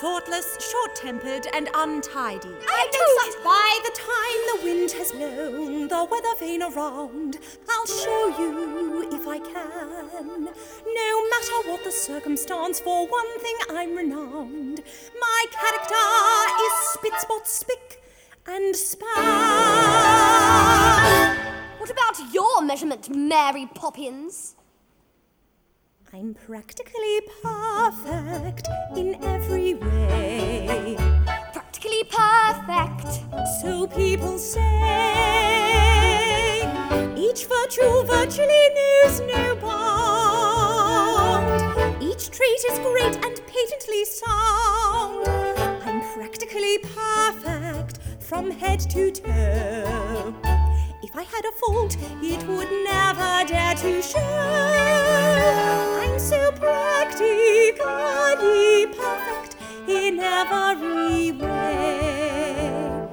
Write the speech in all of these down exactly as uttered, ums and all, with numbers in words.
thoughtless, short-tempered, and untidy. I don't. By the time the wind has blown the weather vane around, I'll show you if I can. No matter what the circumstance, for one thing I'm renowned. My character is spit, spot, spick, and span. What about your measurement, Mary Poppins? I'm practically perfect in every way. Practically perfect. So people say. Each virtue virtually knows no bound. Each trait is great and patently sound. I'm practically perfect from head to toe. If I had a fault, it would never dare to show. I'm so practically perfect in every way.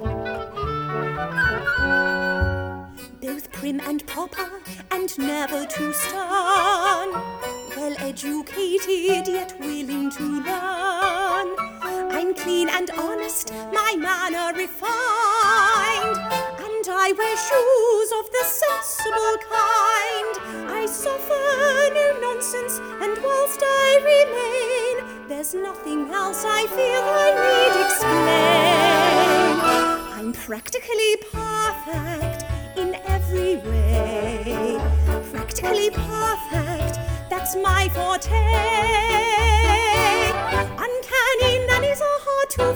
Both prim and proper and never too stern. Well educated yet willing to learn. I'm clean and honest, my manner refined. And I wear shoes of the sensible kind. I suffer no nonsense, and whilst I remain, there's nothing else I feel I need explain. I'm practically perfect in every way. Practically perfect, that's my forte. Uncanny nannies are hard to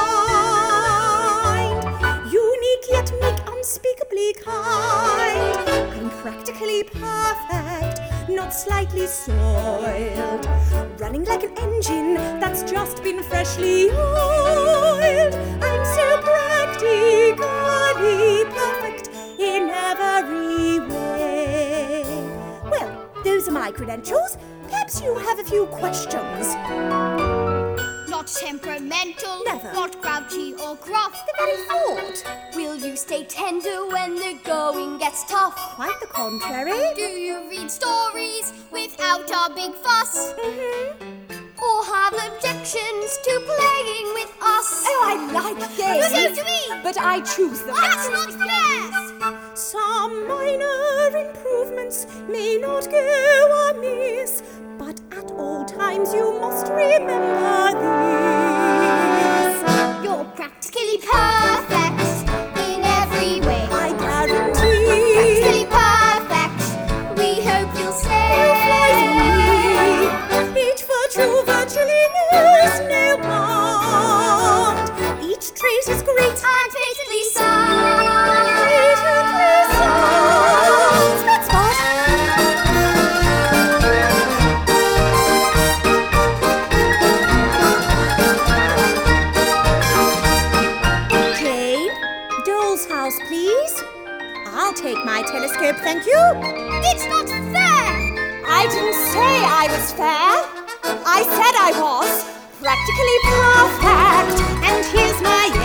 find. Unique yet meek, unspeakably kind. I'm practically perfect, not slightly soiled. Running like an engine that's just been freshly oiled. I'm so practically perfect in every way. Well, those are my credentials. Perhaps you have a few questions. Not temperamental, Never. Not grouchy or gruff. The very thought. Will you stay tender when the going gets tough? Quite the contrary. Do you read stories without a big fuss? Mm-hmm. Or have objections to playing with us? Oh, I like games. So do we. But I choose them. That's not fair! Some minor improvements may not go amiss, but at all times you must remember this. You're practically perfect in every way. I guarantee. Practically perfect. We hope you'll stay. Each virtue virtually knows no bound. Each trait is great And patently sound. patently sound. Spit spot. Jane, doll's house, please. I'll take my telescope, thank you. It's not fair! I didn't say I was fair. I said I was practically perfect. And here's my